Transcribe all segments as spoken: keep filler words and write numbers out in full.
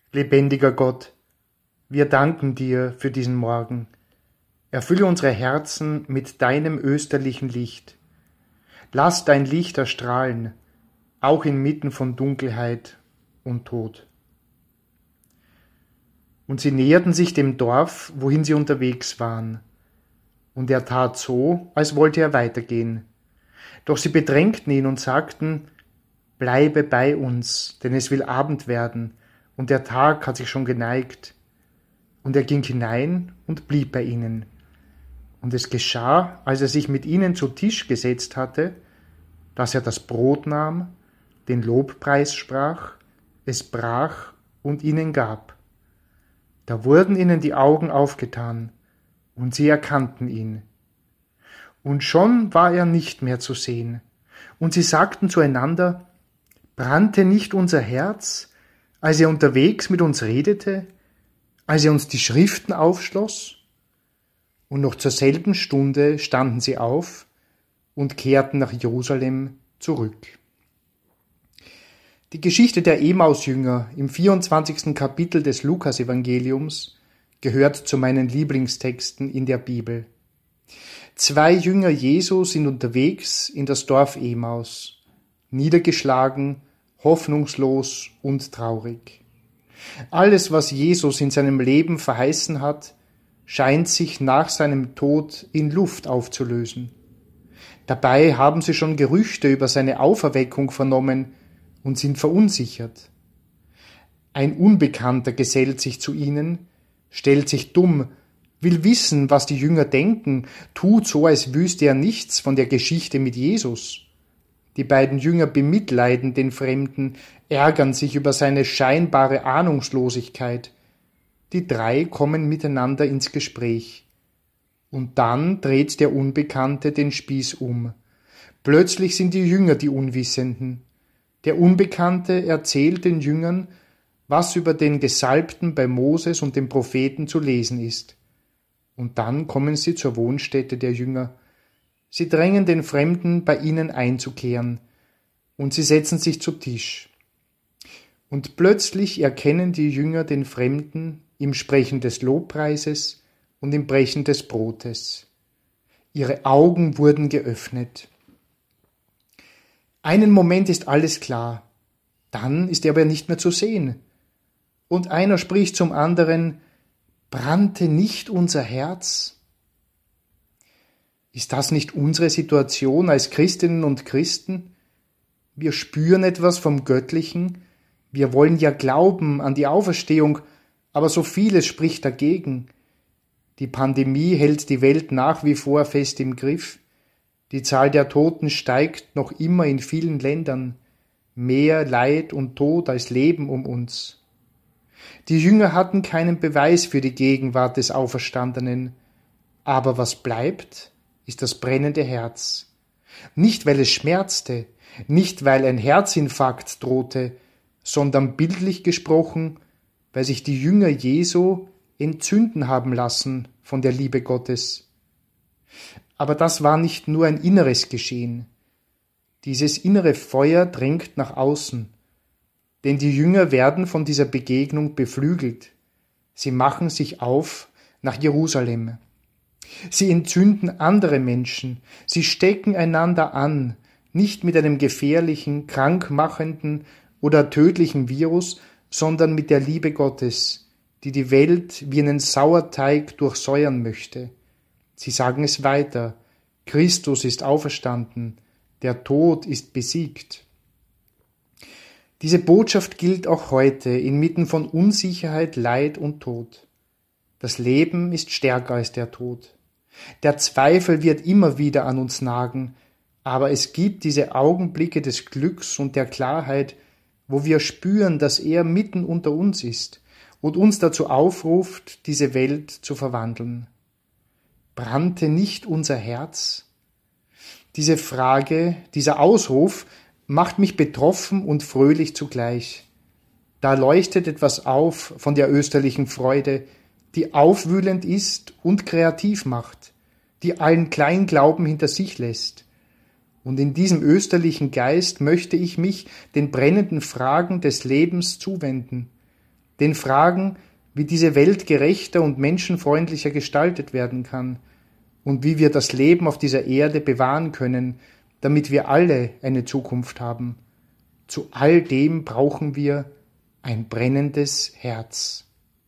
Lebendiger Gott, wir danken dir für diesen Morgen. Erfülle unsere Herzen mit deinem österlichen Licht. Lass dein Licht erstrahlen, auch inmitten von Dunkelheit und Tod. Und sie näherten sich dem Dorf, wohin sie unterwegs waren. Und er tat so, als wollte er weitergehen. Doch sie bedrängten ihn und sagten, bleibe bei uns, denn es will Abend werden, und der Tag hat sich schon geneigt. Und er ging hinein und blieb bei ihnen. Und es geschah, als er sich mit ihnen zu Tisch gesetzt hatte, dass er das Brot nahm, den Lobpreis sprach, es brach und ihnen gab. Da wurden ihnen die Augen aufgetan, und sie erkannten ihn. Und schon war er nicht mehr zu sehen. Und sie sagten zueinander, brannte nicht unser Herz, als er unterwegs mit uns redete, als er uns die Schriften aufschloss? Und noch zur selben Stunde standen sie auf und kehrten nach Jerusalem zurück. Die Geschichte der Emaus-Jünger im vierundzwanzigsten Kapitel des Lukas-Evangeliums gehört zu meinen Lieblingstexten in der Bibel. Zwei Jünger Jesu sind unterwegs in das Dorf Emaus, niedergeschlagen, hoffnungslos und traurig. Alles, was Jesus in seinem Leben verheißen hat, scheint sich nach seinem Tod in Luft aufzulösen. Dabei haben sie schon Gerüchte über seine Auferweckung vernommen und sind verunsichert. Ein Unbekannter gesellt sich zu ihnen, stellt sich dumm, will wissen, was die Jünger denken, tut so, als wüsste er nichts von der Geschichte mit Jesus. Die beiden Jünger bemitleiden den Fremden, ärgern sich über seine scheinbare Ahnungslosigkeit. Die drei kommen miteinander ins Gespräch. Und dann dreht der Unbekannte den Spieß um. Plötzlich sind die Jünger die Unwissenden. Der Unbekannte erzählt den Jüngern, was über den Gesalbten bei Moses und den Propheten zu lesen ist. Und dann kommen sie zur Wohnstätte der Jünger. Sie drängen den Fremden, bei ihnen einzukehren, und sie setzen sich zu Tisch. Und plötzlich erkennen die Jünger den Fremden im Sprechen des Lobpreises und im Brechen des Brotes. Ihre Augen wurden geöffnet. Einen Moment ist alles klar, dann ist er aber nicht mehr zu sehen. Und einer spricht zum anderen, brannte nicht unser Herz? Ist das nicht unsere Situation als Christinnen und Christen? Wir spüren etwas vom Göttlichen, wir wollen ja glauben an die Auferstehung, aber so vieles spricht dagegen. Die Pandemie hält die Welt nach wie vor fest im Griff. Die Zahl der Toten steigt noch immer in vielen Ländern. Mehr Leid und Tod als Leben um uns. Die Jünger hatten keinen Beweis für die Gegenwart des Auferstandenen. Aber was bleibt, ist das brennende Herz. Nicht, weil es schmerzte, nicht, weil ein Herzinfarkt drohte, sondern bildlich gesprochen, weil sich die Jünger Jesu entzünden haben lassen von der Liebe Gottes. Aber das war nicht nur ein inneres Geschehen. Dieses innere Feuer drängt nach außen, denn die Jünger werden von dieser Begegnung beflügelt. Sie machen sich auf nach Jerusalem. Sie entzünden andere Menschen, sie stecken einander an, nicht mit einem gefährlichen, krankmachenden oder tödlichen Virus, sondern mit der Liebe Gottes, die die Welt wie einen Sauerteig durchsäuern möchte. Sie sagen es weiter, Christus ist auferstanden, der Tod ist besiegt. Diese Botschaft gilt auch heute inmitten von Unsicherheit, Leid und Tod. Das Leben ist stärker als der Tod. Der Zweifel wird immer wieder an uns nagen, aber es gibt diese Augenblicke des Glücks und der Klarheit, wo wir spüren, dass er mitten unter uns ist und uns dazu aufruft, diese Welt zu verwandeln. Brannte nicht unser Herz? Diese Frage, dieser Ausruf macht mich betroffen und fröhlich zugleich. Da leuchtet etwas auf von der österlichen Freude, die aufwühlend ist und kreativ macht, die allen Kleinglauben hinter sich lässt. Und in diesem österlichen Geist möchte ich mich den brennenden Fragen des Lebens zuwenden. den Fragen, wie diese Welt gerechter und menschenfreundlicher gestaltet werden kann und wie wir das Leben auf dieser Erde bewahren können, damit wir alle eine Zukunft haben. Zu all dem brauchen wir ein brennendes Herz.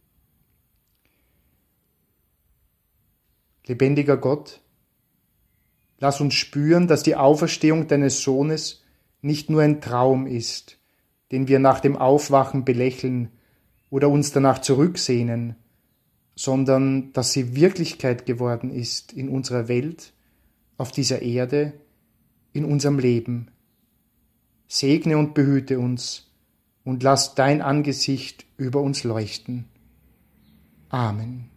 Lebendiger Gott, lass uns spüren, dass die Auferstehung deines Sohnes nicht nur ein Traum ist, den wir nach dem Aufwachen belächeln oder uns danach zurücksehnen, sondern dass sie Wirklichkeit geworden ist in unserer Welt, auf dieser Erde, in unserem Leben. Segne und behüte uns und lass dein Angesicht über uns leuchten. Amen.